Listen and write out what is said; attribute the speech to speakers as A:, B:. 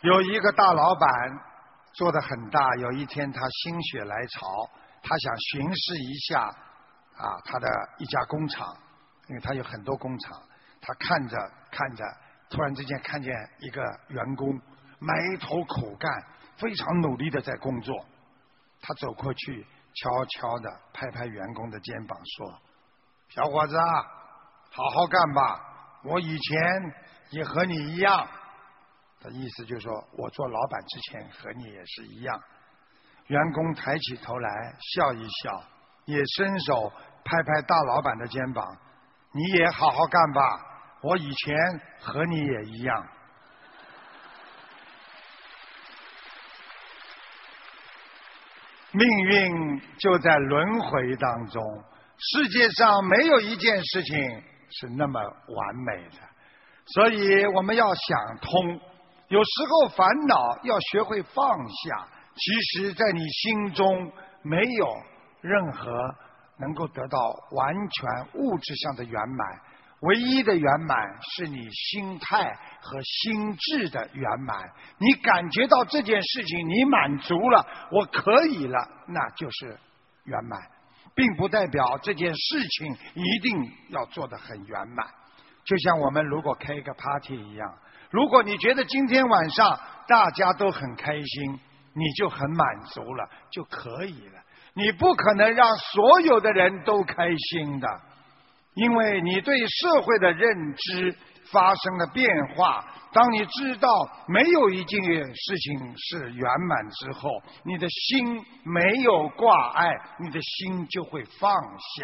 A: 有一个大老板做得很大，有一天他心血来潮，他想巡视一下他的一家工厂，因为他有很多工厂。他看着看着，突然之间看见一个员工埋头苦干，非常努力的在工作。他走过去，悄悄地拍拍员工的肩膀说：“小伙子啊，好好干吧，我以前也和你一样。”的意思就是说，我做老板之前和你也是一样。员工抬起头来笑一笑，也伸手拍拍大老板的肩膀：“你也好好干吧，我以前和你也一样。”命运就在轮回当中，世界上没有一件事情是那么完美的，所以我们要想通。有时候烦恼要学会放下，其实在你心中没有任何能够得到完全物质上的圆满，唯一的圆满是你心态和心智的圆满。你感觉到这件事情你满足了，我可以了，那就是圆满，并不代表这件事情一定要做得很圆满。就像我们如果开一个 party 一样，如果你觉得今天晚上大家都很开心，你就很满足了就可以了。你不可能让所有的人都开心的，因为你对社会的认知发生了变化。当你知道没有一件事情是圆满之后，你的心没有挂碍，你的心就会放下。